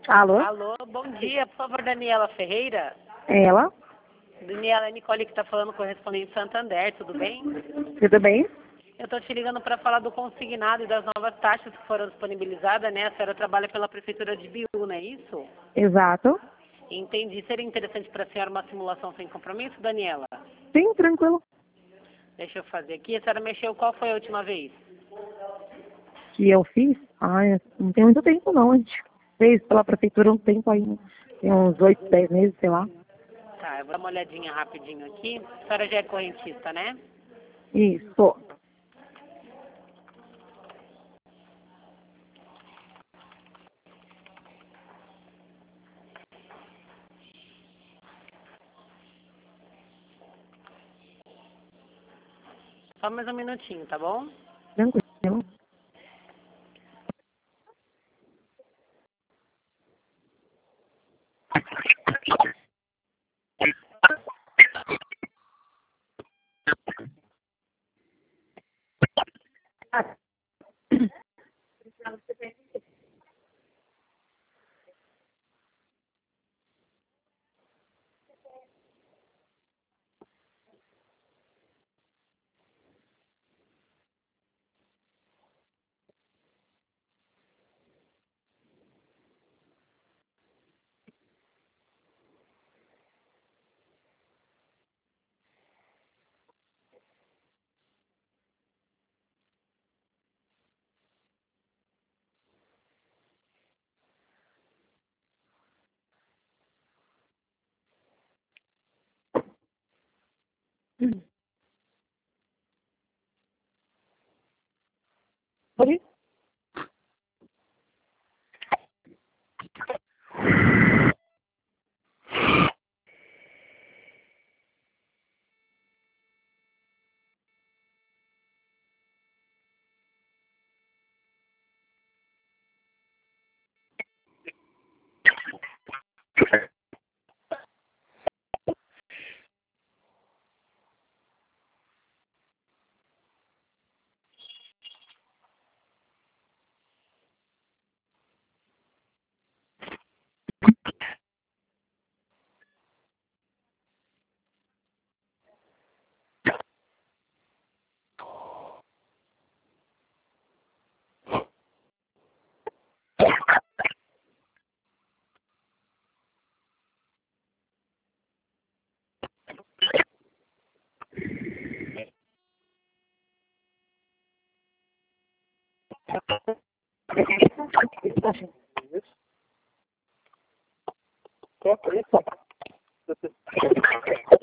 Alô? Alô, bom dia, por favor, Daniela Ferreira. Ela? Daniela, é Nicole que está falando, correspondente Santander, tudo bem? Tudo bem? Eu estou te ligando para falar do consignado e das novas taxas que foram disponibilizadas, né? A senhora trabalha pela Prefeitura de Biú, não é isso? Exato. Entendi. Seria interessante para a senhora uma simulação sem compromisso, Daniela? Sim, tranquilo. Deixa eu fazer aqui. A senhora mexeu, qual foi a última vez? Que eu fiz? Ai, não tem muito tempo não. A gente fez pela prefeitura um tempo aí. Tem uns 8, 10 meses, sei lá. Tá, eu vou dar uma olhadinha rapidinho aqui. A senhora já é correntista, né? Isso. Só mais um minutinho, tá bom? Tranquilo. Pode ir? Qual é a